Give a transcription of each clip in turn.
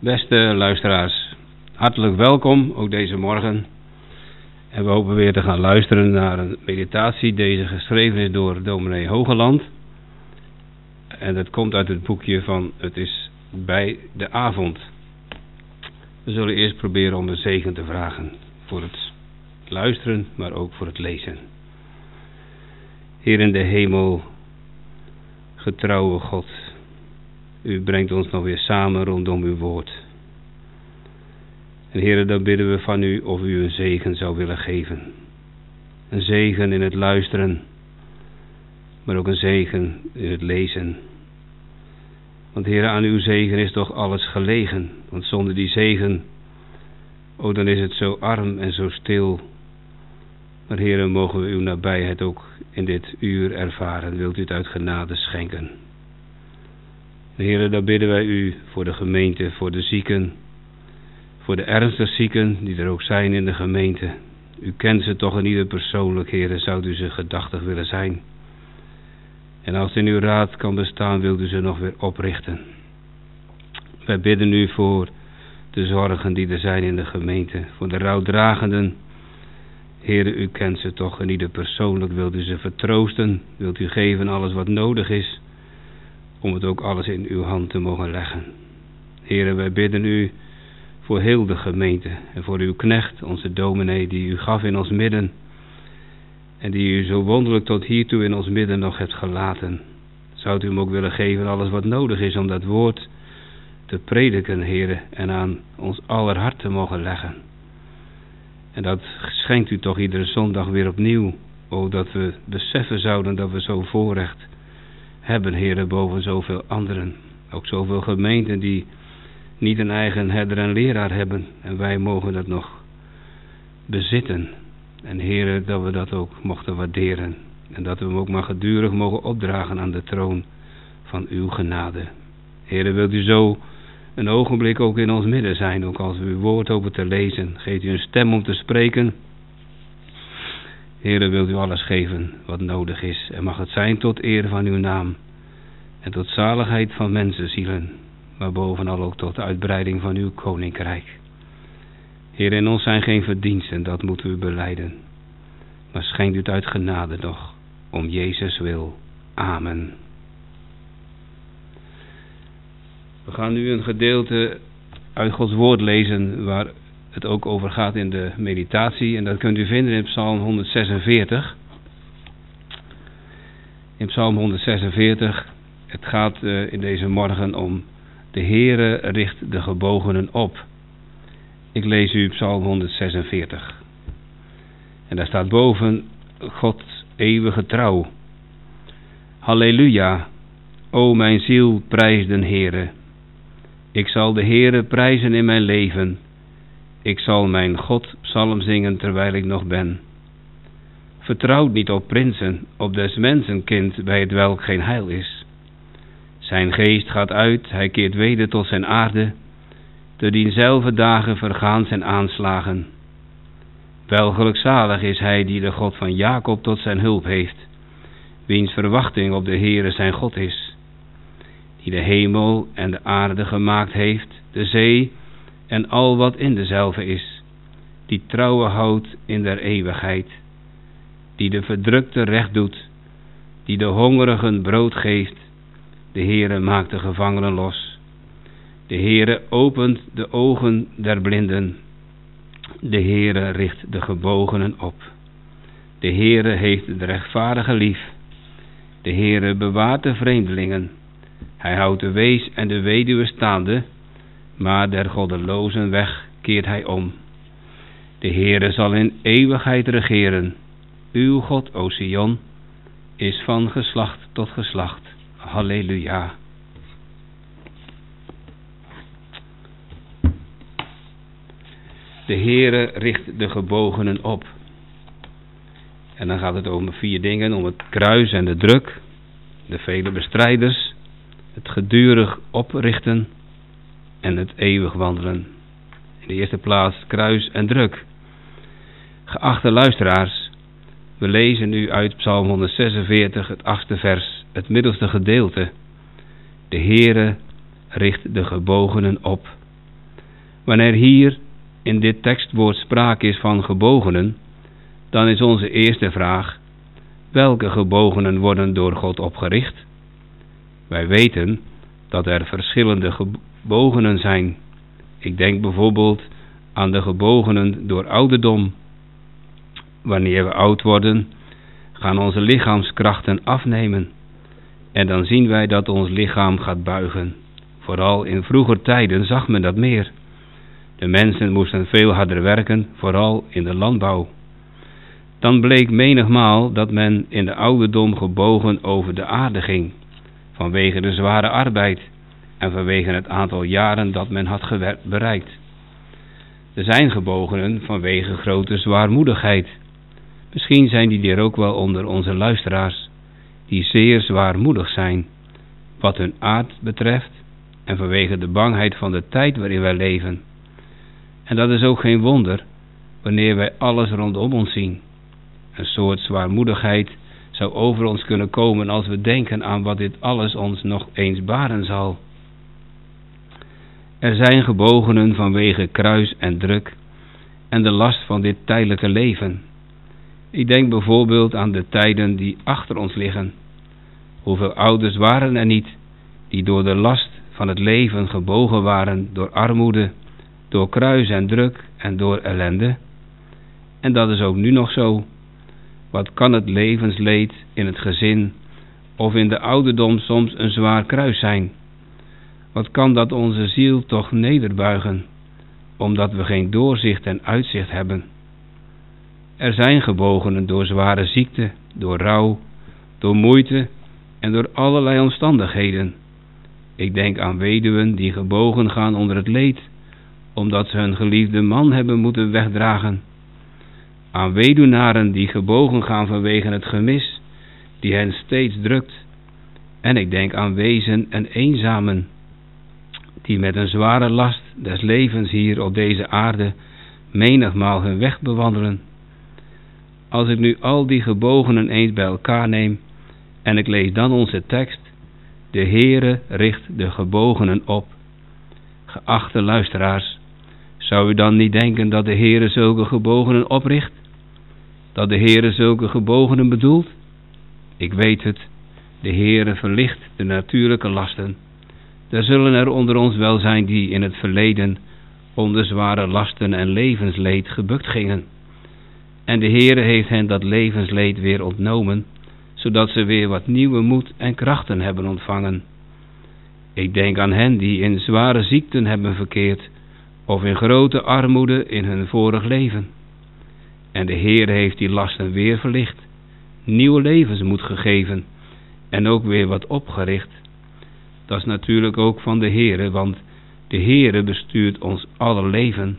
Beste luisteraars, hartelijk welkom, ook deze morgen. En we hopen weer te gaan luisteren naar een meditatie. Deze geschreven is door dominee Hogeland. En dat komt uit het boekje van Het is bij de avond. We zullen eerst proberen om een zegen te vragen voor het luisteren, maar ook voor het lezen. Heer in de hemel, getrouwe God, u brengt ons nog weer samen rondom uw woord. En Heer, dan bidden we van u of u een zegen zou willen geven. Een zegen in het luisteren, maar ook een zegen in het lezen. Want Heer, aan uw zegen is toch alles gelegen. Want zonder die zegen, dan is het zo arm en zo stil. Maar Heer, mogen we uw nabijheid ook in dit uur ervaren. Wilt u het uit genade schenken. Heer, dan bidden wij u voor de gemeente, voor de zieken, voor de ernstig zieken die er ook zijn in de gemeente. U kent ze toch in ieder persoonlijk, Heer, zou u ze gedachtig willen zijn. En als in uw raad kan bestaan, wilt u ze nog weer oprichten. Wij bidden u voor de zorgen die er zijn in de gemeente, voor de rouwdragenden. Heer, u kent ze toch in ieder persoonlijk, wilt u ze vertroosten, wilt u geven alles wat nodig is, om het ook alles in uw hand te mogen leggen. Heer, wij bidden u voor heel de gemeente en voor uw knecht, onze dominee, die u gaf in ons midden. En die u zo wonderlijk tot hiertoe in ons midden nog hebt gelaten. Zou u hem ook willen geven alles wat nodig is om dat woord te prediken, Heer, en aan ons aller hart te mogen leggen. En dat schenkt u toch iedere zondag weer opnieuw. Dat we beseffen zouden dat we zo voorrecht hebben, Heer, boven zoveel anderen. Ook zoveel gemeenten die niet een eigen herder en leraar hebben. En wij mogen dat nog bezitten. En Heer, dat we dat ook mochten waarderen. En dat we hem ook maar gedurig mogen opdragen aan de troon van uw genade. Heer, wilt u zo een ogenblik ook in ons midden zijn. Ook als we uw woord hopen te lezen. Geeft u een stem om te spreken. Heer, wilt u alles geven wat nodig is. En mag het zijn tot eer van uw naam. En tot zaligheid van mensenzielen. Maar bovenal ook tot de uitbreiding van uw koninkrijk. Heer, in ons zijn geen verdiensten, dat moeten we belijden. Maar schenkt u het uit genade nog, om Jezus wil. Amen. We gaan nu een gedeelte uit Gods woord lezen, waar het ook over gaat in de meditatie. En dat kunt u vinden in Psalm 146. In Psalm 146, het gaat in deze morgen om de Heere richt de gebogenen op. Ik lees u Psalm 146. En daar staat boven Gods eeuwige trouw. Halleluja, o mijn ziel, prijs den Heere. Ik zal de Heere prijzen in mijn leven. Ik zal mijn God psalm zingen terwijl ik nog ben. Vertrouwt niet op prinsen, op des mensen kind, bij het welk geen heil is. Zijn geest gaat uit, hij keert weder tot zijn aarde. Te dienzelfde dagen vergaan zijn aanslagen. Wel gelukzalig is hij die de God van Jacob tot zijn hulp heeft, wiens verwachting op de Heere zijn God is, die de hemel en de aarde gemaakt heeft, de zee en al wat in dezelve is, die trouwe houdt in der eeuwigheid, die de verdrukte recht doet, die de hongerigen brood geeft, de Heere maakt de gevangenen los. De Heere opent de ogen der blinden. De Heere richt de gebogenen op. De Heere heeft de rechtvaardige lief. De Heere bewaart de vreemdelingen. Hij houdt de wees en de weduwe staande, maar der goddelozen weg keert hij om. De Heere zal in eeuwigheid regeren. Uw God, o Sion, is van geslacht tot geslacht. Halleluja. De Heere richt de gebogenen op. En dan gaat het om 4 dingen. Om het kruis en de druk. De vele bestrijders. Het gedurig oprichten. En het eeuwig wandelen. In de eerste plaats kruis en druk. Geachte luisteraars. We lezen nu uit Psalm 146, het 8e vers, het middelste gedeelte. De Heere richt de gebogenen op. Wanneer hier in dit tekstwoord sprake is van gebogenen, dan is onze eerste vraag: welke gebogenen worden door God opgericht? Wij weten dat er verschillende gebogenen zijn. Ik denk bijvoorbeeld aan de gebogenen door ouderdom. Wanneer we oud worden, gaan onze lichaamskrachten afnemen. En dan zien wij dat ons lichaam gaat buigen. Vooral in vroeger tijden zag men dat meer. De mensen moesten veel harder werken, vooral in de landbouw. Dan bleek menigmaal dat men in de ouderdom gebogen over de aarde ging, vanwege de zware arbeid en vanwege het aantal jaren dat men had bereikt. Er zijn gebogenen vanwege grote zwaarmoedigheid. Misschien zijn die er ook wel onder onze luisteraars, die zeer zwaarmoedig zijn, wat hun aard betreft en vanwege de bangheid van de tijd waarin wij leven. En dat is ook geen wonder, wanneer wij alles rondom ons zien. Een soort zwaarmoedigheid zou over ons kunnen komen als we denken aan wat dit alles ons nog eens baren zal. Er zijn gebogenen vanwege kruis en druk en de last van dit tijdelijke leven. Ik denk bijvoorbeeld aan de tijden die achter ons liggen. Hoeveel ouders waren er niet die door de last van het leven gebogen waren door armoede, door kruis en druk en door ellende? En dat is ook nu nog zo. Wat kan het levensleed in het gezin of in de ouderdom soms een zwaar kruis zijn? Wat kan dat onze ziel toch nederbuigen, omdat we geen doorzicht en uitzicht hebben? Er zijn gebogenen door zware ziekte, door rouw, door moeite en door allerlei omstandigheden. Ik denk aan weduwen die gebogen gaan onder het leed, omdat ze hun geliefde man hebben moeten wegdragen. Aan weduwnaren die gebogen gaan vanwege het gemis, die hen steeds drukt. En ik denk aan wezen en eenzamen, die met een zware last des levens hier op deze aarde menigmaal hun weg bewandelen. Als ik nu al die gebogenen eens bij elkaar neem, en ik lees dan onze tekst: de Heere richt de gebogenen op. Geachte luisteraars, zou u dan niet denken dat de Heere zulke gebogenen opricht? Dat de Heere zulke gebogenen bedoelt? Ik weet het, de Heere verlicht de natuurlijke lasten. Er zullen er onder ons wel zijn die in het verleden onder zware lasten en levensleed gebukt gingen. En de Heere heeft hen dat levensleed weer ontnomen, zodat ze weer wat nieuwe moed en krachten hebben ontvangen. Ik denk aan hen die in zware ziekten hebben verkeerd, of in grote armoede in hun vorig leven. En de Heere heeft die lasten weer verlicht, nieuwe levensmoed gegeven en ook weer wat opgericht. Dat is natuurlijk ook van de Heere, want de Heere bestuurt ons aller leven.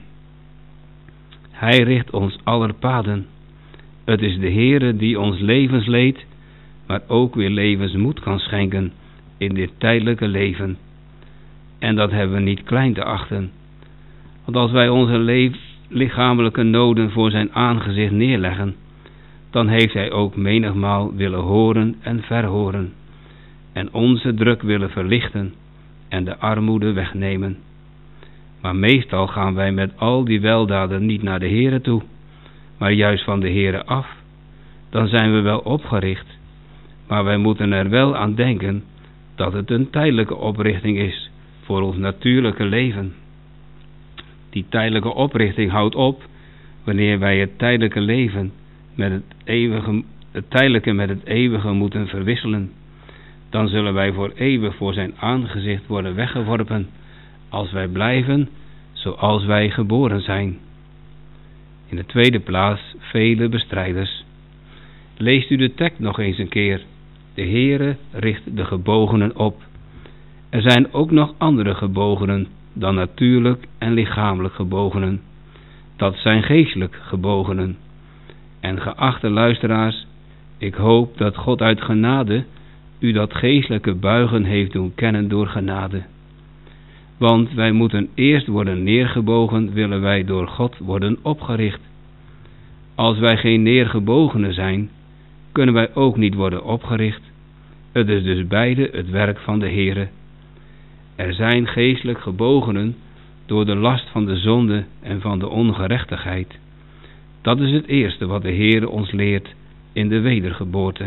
Hij richt ons aller paden. Het is de Heere die ons levensleed, maar ook weer levensmoed kan schenken in dit tijdelijke leven. En dat hebben we niet klein te achten. Want als wij onze lichamelijke noden voor zijn aangezicht neerleggen, dan heeft hij ook menigmaal willen horen en verhoren, en onze druk willen verlichten en de armoede wegnemen. Maar meestal gaan wij met al die weldaden niet naar de Heere toe, maar juist van de Heere af. Dan zijn we wel opgericht, maar wij moeten er wel aan denken dat het een tijdelijke oprichting is voor ons natuurlijke leven. Die tijdelijke oprichting houdt op wanneer wij het tijdelijke leven met het tijdelijke met het eeuwige moeten verwisselen. Dan zullen wij voor eeuwig voor zijn aangezicht worden weggeworpen, als wij blijven zoals wij geboren zijn. In de tweede plaats vele bestrijders. Leest u de tekst nog eens een keer. De Heere richt de gebogenen op. Er zijn ook nog andere gebogenen dan natuurlijk en lichamelijk gebogenen. Dat zijn geestelijk gebogenen. En geachte luisteraars, ik hoop dat God uit genade u dat geestelijke buigen heeft doen kennen door genade. Want wij moeten eerst worden neergebogen, willen wij door God worden opgericht. Als wij geen neergebogenen zijn, kunnen wij ook niet worden opgericht. Het is dus beide het werk van de Heere. Er zijn geestelijk gebogenen door de last van de zonde en van de ongerechtigheid. Dat is het eerste wat de Heer ons leert in de wedergeboorte.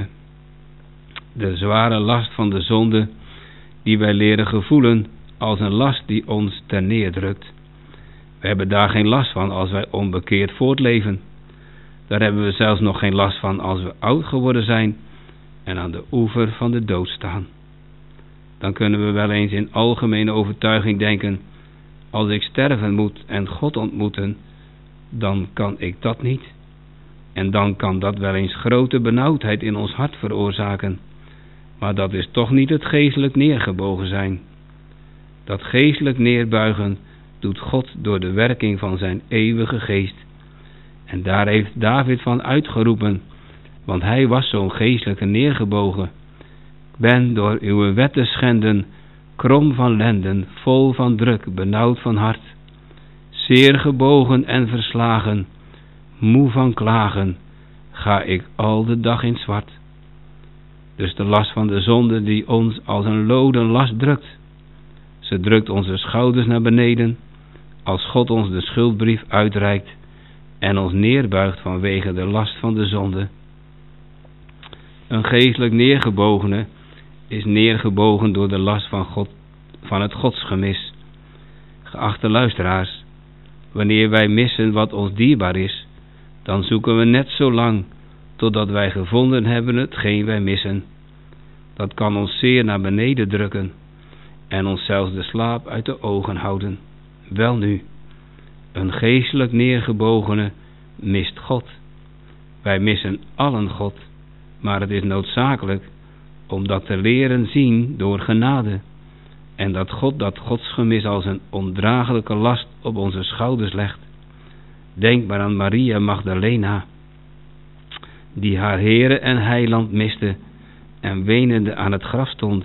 De zware last van de zonde die wij leren gevoelen als een last die ons terneerdrukt. We hebben daar geen last van als wij onbekeerd voortleven. Daar hebben we zelfs nog geen last van als we oud geworden zijn en aan de oever van de dood staan. Dan kunnen we wel eens in algemene overtuiging denken: als ik sterven moet en God ontmoeten, dan kan ik dat niet. En dan kan dat wel eens grote benauwdheid in ons hart veroorzaken. Maar dat is toch niet het geestelijk neergebogen zijn. Dat geestelijk neerbuigen doet God door de werking van zijn eeuwige geest. En daar heeft David van uitgeroepen, want hij was zo'n geestelijke neergebogen. Ik ben door uw wetten schenden, krom van lenden, vol van druk, benauwd van hart. Zeer gebogen en verslagen, moe van klagen, ga ik al de dag in zwart. Dus de last van de zonde die ons als een loden last drukt. Ze drukt onze schouders naar beneden, als God ons de schuldbrief uitreikt en ons neerbuigt vanwege de last van de zonde. Een geestelijk neergebogene is neergebogen door de last van God, van het godsgemis. Geachte luisteraars, wanneer wij missen wat ons dierbaar is, dan zoeken we net zo lang totdat wij gevonden hebben hetgeen wij missen. Dat kan ons zeer naar beneden drukken en ons zelfs de slaap uit de ogen houden. Welnu, een geestelijk neergebogene mist God. Wij missen allen God, maar het is noodzakelijk om dat te leren zien door genade. En dat God dat godsgemis als een ondraaglijke last op onze schouders legt. Denk maar aan Maria Magdalena, die haar Heere en Heiland miste en wenende aan het graf stond.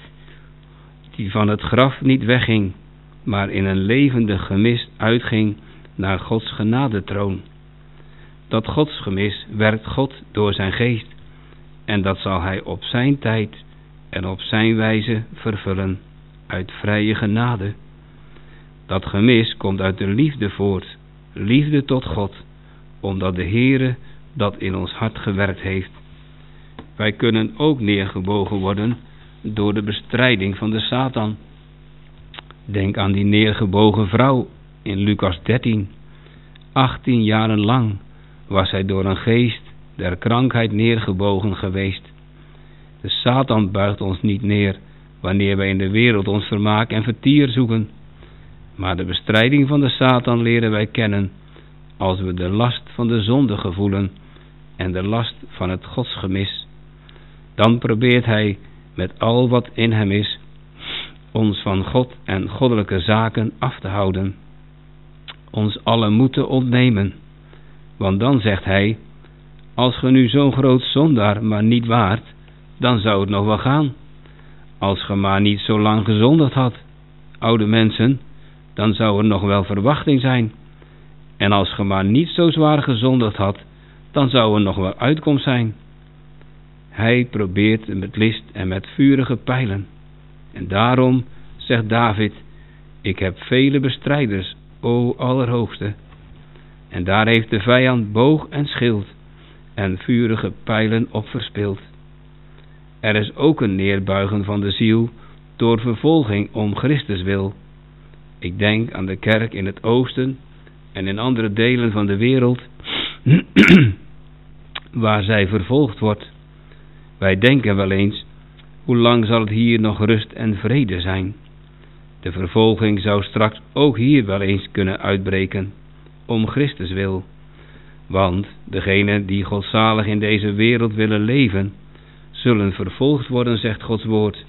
Die van het graf niet wegging, maar in een levendig gemis uitging naar Gods genadetroon. Dat godsgemis werkt God door zijn geest, en dat zal hij op zijn tijd en op zijn wijze vervullen, uit vrije genade. Dat gemis komt uit de liefde voort, liefde tot God, omdat de Heere dat in ons hart gewerkt heeft. Wij kunnen ook neergebogen worden door de bestrijding van de Satan. Denk aan die neergebogen vrouw in Lucas 13. 18 jaren lang was zij door een geest der krankheid neergebogen geweest. De Satan buigt ons niet neer wanneer wij in de wereld ons vermaak en vertier zoeken. Maar de bestrijding van de Satan leren wij kennen als we de last van de zonde gevoelen en de last van het godsgemis. Dan probeert hij met al wat in hem is ons van God en goddelijke zaken af te houden, ons alle moed te ontnemen. Want dan zegt hij: als ge nu zo'n groot zondaar maar niet waart, dan zou het nog wel gaan. Als ge maar niet zo lang gezondigd had, oude mensen, dan zou er nog wel verwachting zijn. En als ge maar niet zo zwaar gezondigd had, dan zou er nog wel uitkomst zijn. Hij probeert met list en met vurige pijlen. En daarom zegt David: ik heb vele bestrijders, o Allerhoogste. En daar heeft de vijand boog en schild en vurige pijlen op verspild. Er is ook een neerbuigen van de ziel door vervolging om Christus wil. Ik denk aan de kerk in het oosten en in andere delen van de wereld waar zij vervolgd wordt. Wij denken wel eens: hoe lang zal het hier nog rust en vrede zijn? De vervolging zou straks ook hier wel eens kunnen uitbreken, om Christus wil. Want degenen die godzalig in deze wereld willen leven, zullen vervolgd worden, zegt Gods woord.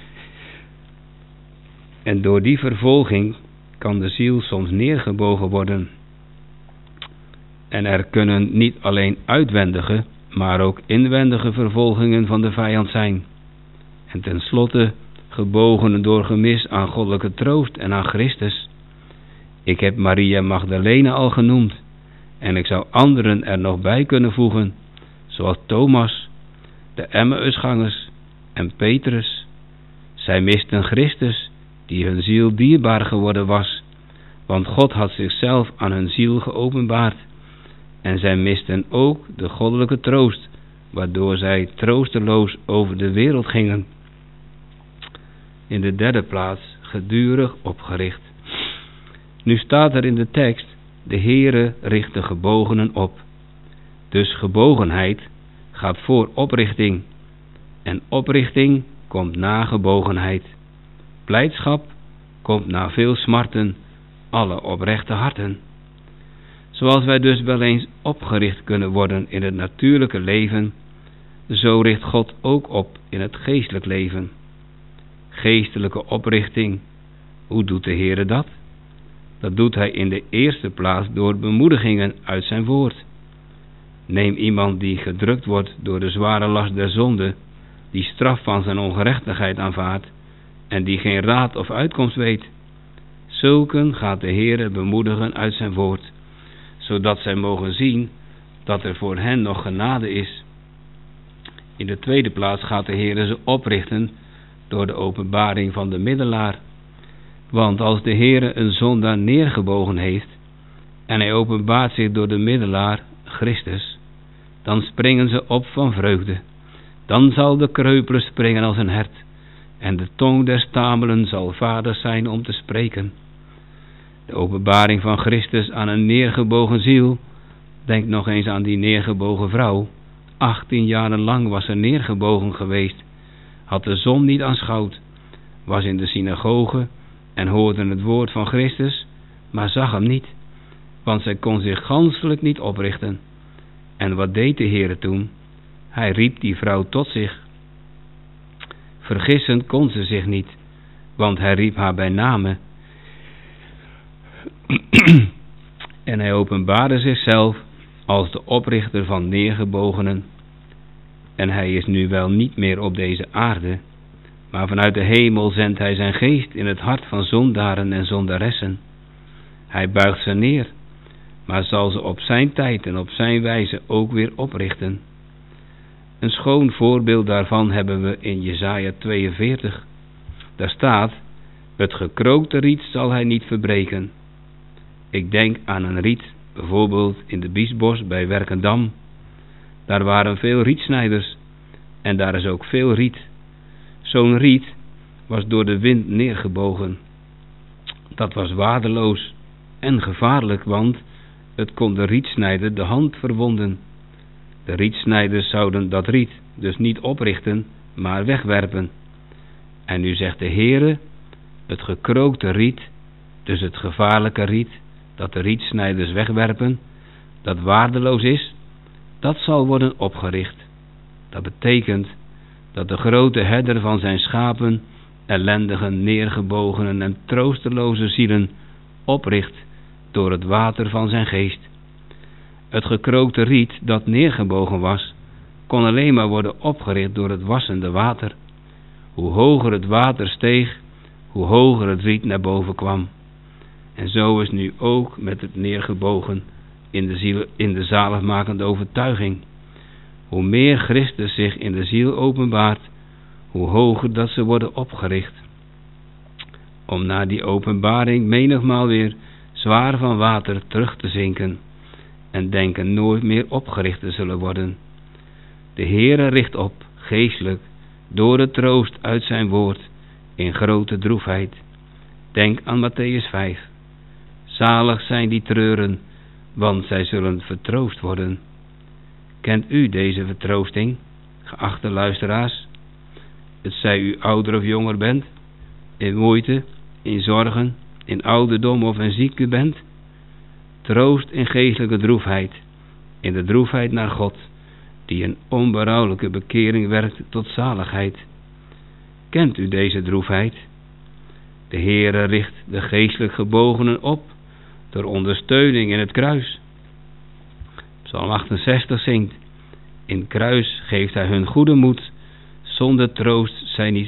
En door die vervolging kan de ziel soms neergebogen worden. En er kunnen niet alleen uitwendige, maar ook inwendige vervolgingen van de vijand zijn. En tenslotte gebogen door gemis aan goddelijke troost en aan Christus. Ik heb Maria Magdalena al genoemd, en ik zou anderen er nog bij kunnen voegen, zoals Thomas, de Emmausgangers en Petrus. Zij misten Christus, die hun ziel dierbaar geworden was, want God had zichzelf aan hun ziel geopenbaard. En zij misten ook de goddelijke troost, waardoor zij troosteloos over de wereld gingen. In de derde plaats, gedurig opgericht. Nu staat er in de tekst, de Heere richt de gebogenen op. Dus gebogenheid gaat voor oprichting. En oprichting komt na gebogenheid. Blijdschap komt na veel smarten, alle oprechte harten. Zoals wij dus wel eens opgericht kunnen worden in het natuurlijke leven, zo richt God ook op in het geestelijk leven. Geestelijke oprichting, hoe doet de Heere dat? Dat doet hij in de eerste plaats door bemoedigingen uit zijn woord. Neem iemand die gedrukt wordt door de zware last der zonde, die straf van zijn ongerechtigheid aanvaardt en die geen raad of uitkomst weet. Zulken gaat de Heere bemoedigen uit zijn woord, zodat zij mogen zien dat er voor hen nog genade is. In de tweede plaats gaat de Heere ze oprichten door de openbaring van de middelaar. Want als de Heere een zondaar neergebogen heeft en hij openbaart zich door de middelaar, Christus, dan springen ze op van vreugde. Dan zal de kreupele springen als een hert en de tong der stamelen zal vaardig zijn om te spreken. De openbaring van Christus aan een neergebogen ziel, denk nog eens aan die neergebogen vrouw. 18 jaren lang was ze neergebogen geweest, had de zon niet aanschouwd, was in de synagoge en hoorde het woord van Christus, maar zag hem niet, want zij kon zich ganselijk niet oprichten. En wat deed de Heere toen? Hij riep die vrouw tot zich. Vergissen kon ze zich niet, want hij riep haar bij name. En hij openbaarde zichzelf als de oprichter van neergebogenen. En hij is nu wel niet meer op deze aarde, maar vanuit de hemel zendt hij zijn geest in het hart van zondaren en zondaressen. Hij buigt ze neer, maar zal ze op zijn tijd en op zijn wijze ook weer oprichten. Een schoon voorbeeld daarvan hebben we in Jesaja 42. Daar staat, het gekrookte riet zal hij niet verbreken. Ik denk aan een riet, bijvoorbeeld in de Biesbos bij Werkendam. Daar waren veel rietsnijders en daar is ook veel riet. Zo'n riet was door de wind neergebogen. Dat was waardeloos en gevaarlijk, want het kon de rietsnijder de hand verwonden. De rietsnijders zouden dat riet dus niet oprichten, maar wegwerpen. En nu zegt de Heere, het gekrookte riet, dus het gevaarlijke riet, dat de rietsnijders wegwerpen, dat waardeloos is, dat zal worden opgericht. Dat betekent dat de grote herder van zijn schapen ellendige, neergebogenen en troosteloze zielen opricht door het water van zijn geest. Het gekrookte riet dat neergebogen was, kon alleen maar worden opgericht door het wassende water. Hoe hoger het water steeg, hoe hoger het riet naar boven kwam. En zo is nu ook met het neergebogen in de zaligmakende overtuiging. Hoe meer Christus zich in de ziel openbaart, hoe hoger dat ze worden opgericht. Om na die openbaring menigmaal weer zwaar van water terug te zinken en denken nooit meer opgericht te zullen worden. De Heere richt op, geestelijk, door de troost uit zijn woord, in grote droefheid. Denk aan Mattheüs 5. Zalig zijn die treuren, want zij zullen vertroost worden. Kent u deze vertroosting, geachte luisteraars? Het zij u ouder of jonger bent, in moeite, in zorgen, in ouderdom of in ziekte bent. Troost in geestelijke droefheid, in de droefheid naar God, die een onberouwelijke bekering werkt tot zaligheid. Kent u deze droefheid? De Heere richt de geestelijk gebogenen op, door ondersteuning in het kruis. Psalm 68 zingt, in kruis geeft hij hun goede moed, zonder troost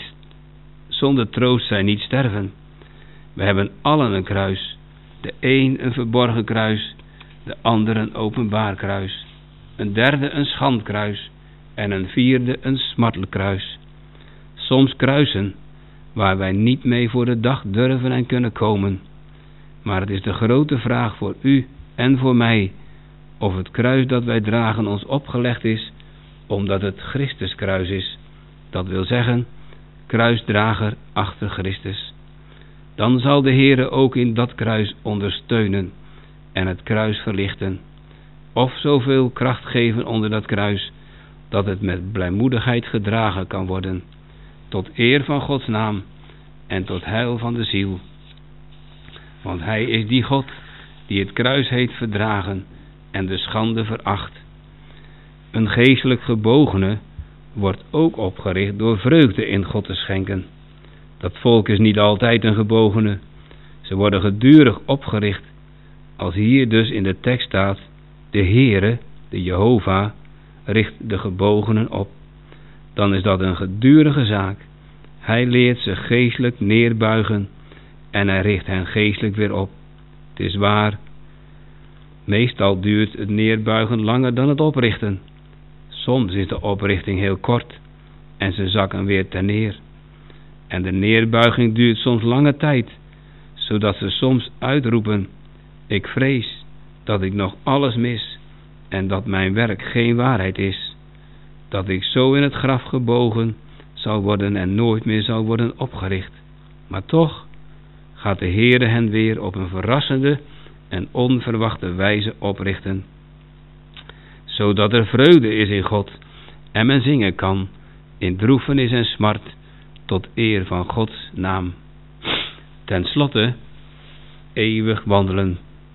zij niet sterven. We hebben allen een kruis, de een een verborgen kruis, de ander een openbaar kruis, een derde een schandkruis en een vierde een smartelijk kruis. Soms kruisen waar wij niet mee voor de dag durven en kunnen komen, Maar het is de grote vraag voor u en voor mij, of het kruis dat wij dragen ons opgelegd is, omdat het Christus kruis is. Dat wil zeggen, kruisdrager achter Christus. Dan zal de Heere ook in dat kruis ondersteunen en het kruis verlichten, of zoveel kracht geven onder dat kruis, dat het met blijmoedigheid gedragen kan worden, tot eer van Gods naam en tot heil van de ziel. Want hij is die God die het kruis heeft verdragen en de schande veracht. Een geestelijk gebogene wordt ook opgericht door vreugde in God te schenken. Dat volk is niet altijd een gebogene. Ze worden gedurig opgericht. Als hier dus in de tekst staat, de Heere, de Jehovah, richt de gebogenen op. Dan is dat een gedurige zaak. Hij leert ze geestelijk neerbuigen en hij richt hen geestelijk weer op. Het is waar, meestal duurt het neerbuigen langer dan het oprichten. Soms is de oprichting heel kort en ze zakken weer ten neer. En de neerbuiging duurt soms lange tijd, zodat ze soms uitroepen: ik vrees dat ik nog alles mis en dat mijn werk geen waarheid is. Dat ik zo in het graf gebogen zal worden en nooit meer zal worden opgericht. Maar toch gaat de Heere hen weer op een verrassende en onverwachte wijze oprichten, zodat er vreugde is in God en men zingen kan in droefenis en smart tot eer van Gods naam. Ten slotte, eeuwig wandelen.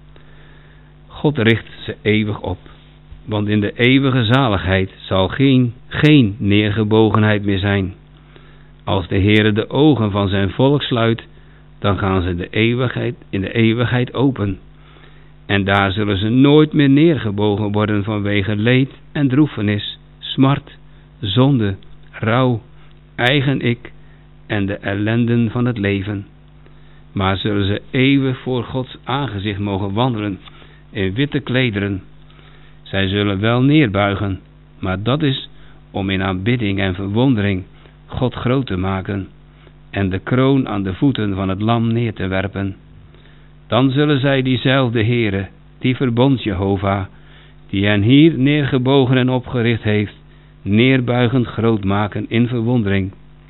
God richt ze eeuwig op, want in de eeuwige zaligheid zal geen neergebogenheid meer zijn. Als de Heere de ogen van zijn volk sluit, dan gaan ze in de eeuwigheid open. En daar zullen ze nooit meer neergebogen worden vanwege leed en droefenis, smart, zonde, rouw, eigen ik en de ellenden van het leven. Maar zullen ze eeuwig voor Gods aangezicht mogen wandelen in witte klederen. Zij zullen wel neerbuigen, maar dat is om in aanbidding en verwondering God groot te maken en de kroon aan de voeten van het lam neer te werpen. Dan zullen zij diezelfde Heere, die verbond Jehovah, die hen hier neergebogen en opgericht heeft, neerbuigend groot maken in verwondering,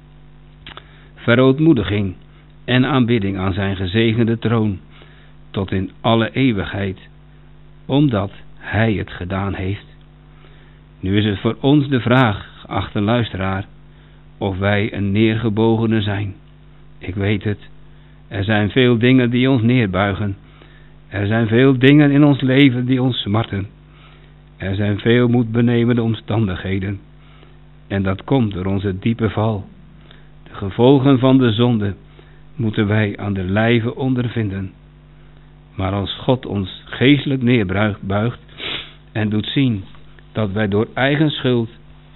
verootmoediging en aanbidding aan zijn gezegende troon, tot in alle eeuwigheid, omdat hij het gedaan heeft. Nu is het voor ons de vraag, geachte luisteraar, of wij een neergebogene zijn. Ik weet het, er zijn veel dingen die ons neerbuigen. Er zijn veel dingen in ons leven die ons smarten. Er zijn veel moedbenemende omstandigheden. En dat komt door onze diepe val. De gevolgen van de zonde moeten wij aan de lijve ondervinden. Maar als God ons geestelijk neerbuigt en doet zien dat wij door eigen schuld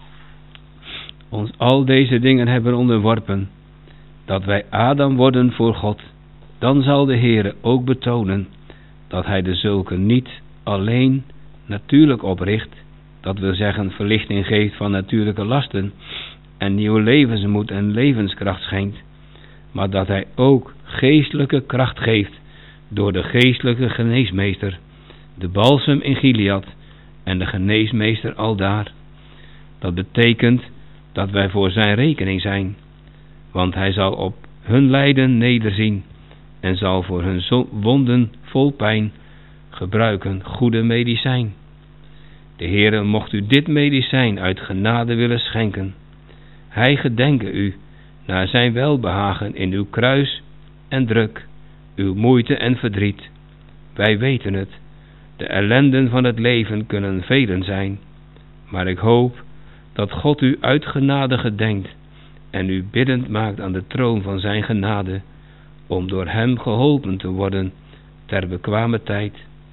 ons al deze dingen hebben onderworpen, dat wij Adam worden voor God, dan zal de Heere ook betonen dat hij de zulken niet alleen natuurlijk opricht, dat wil zeggen verlichting geeft van natuurlijke lasten en nieuwe levensmoed en levenskracht schenkt, maar dat hij ook geestelijke kracht geeft door de geestelijke geneesmeester, de balsem in Gilead en de geneesmeester aldaar. Dat betekent dat wij voor zijn rekening zijn, want hij zal op hun lijden nederzien en zal voor hun wonden vol pijn gebruiken goede medicijn. De Heere mocht u dit medicijn uit genade willen schenken. Hij gedenke u naar zijn welbehagen in uw kruis en druk, uw moeite en verdriet. Wij weten het, de ellenden van het leven kunnen velen zijn, maar ik hoop dat God u uit genade gedenkt en u biddend maakt aan de troon van zijn genade, om door hem geholpen te worden ter bekwame tijd.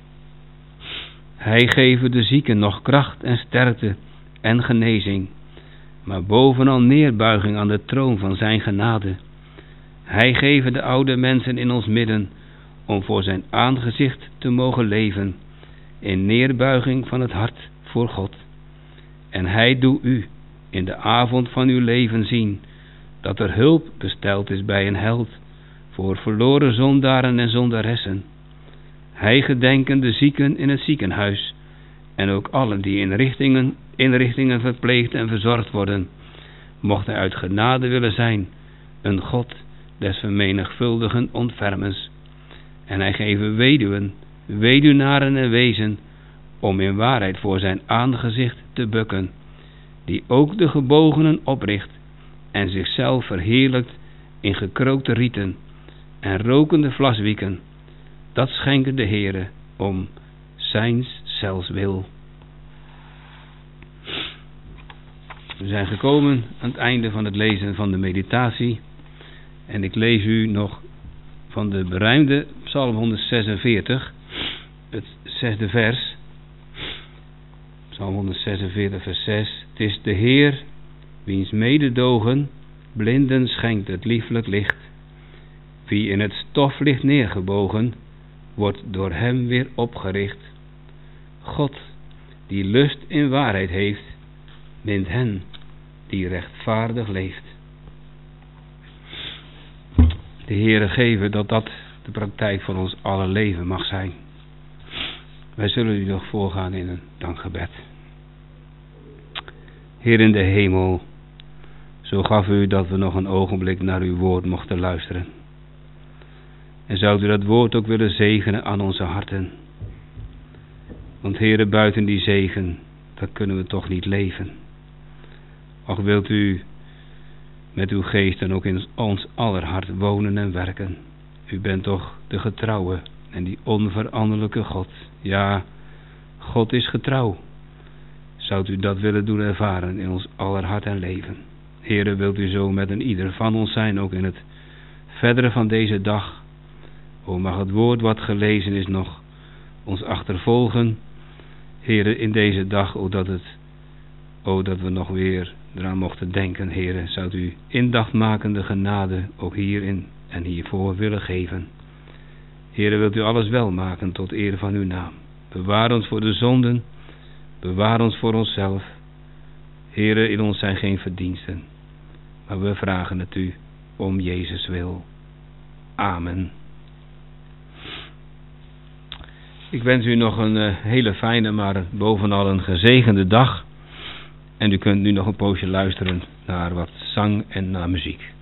Hij geeft de zieken nog kracht en sterkte en genezing, maar bovenal neerbuiging aan de troon van zijn genade. Hij geeft de oude mensen in ons midden om voor zijn aangezicht te mogen leven, in neerbuiging van het hart voor God. En hij doet u in de avond van uw leven zien dat er hulp besteld is bij een held voor verloren zondaren en zondaressen. Hij gedenken de zieken in het ziekenhuis en ook allen die in inrichtingen verpleegd en verzorgd worden. Mocht hij uit genade willen zijn, een God des vermenigvuldigen ontfermens. En hij geven weduwen, weduwnaren en wezen, om in waarheid voor zijn aangezicht te bukken, die ook de gebogenen opricht en zichzelf verheerlijkt in gekrookte rieten en rokende vlaswieken. Dat schenken de Heere om zijns zelfs wil. We zijn gekomen aan het einde van het lezen van de meditatie. En ik lees u nog van de beruimde Psalm 146, het 6e vers. Psalm 146 vers 6. Het is de Heer, wiens mededogen blinden schenkt het lieflijk licht. Wie in het stof ligt neergebogen, wordt door hem weer opgericht. God, die lust in waarheid heeft, mint hen die rechtvaardig leeft. De Heere geven dat de praktijk van ons alle leven mag zijn. Wij zullen u nog voorgaan in een dankgebed. Heer in de hemel, zo gaf u dat we nog een ogenblik naar uw woord mochten luisteren. En zou u dat woord ook willen zegenen aan onze harten. Want Heere, buiten die zegen, dat kunnen we toch niet leven. Och, wilt u met uw geest dan ook in ons aller hart wonen en werken. U bent toch de getrouwe en die onveranderlijke God. Ja, God is getrouw. Zou u dat willen doen ervaren in ons aller hart en leven. Heere, wilt u zo met een ieder van ons zijn, ook in het verdere van deze dag. O, mag het woord wat gelezen is nog ons achtervolgen. Heere, in deze dag, dat we nog weer eraan mochten denken. Heere, zou u indachtmakende genade ook hierin en hiervoor willen geven. Heere, wilt u alles wel maken tot eer van uw naam. Bewaar ons voor de zonden. Bewaar ons voor onszelf. Heere, in ons zijn geen verdiensten. Maar we vragen het u om Jezus wil. Amen. Ik wens u nog een hele fijne, maar bovenal een gezegende dag. En u kunt nu nog een poosje luisteren naar wat zang en naar muziek.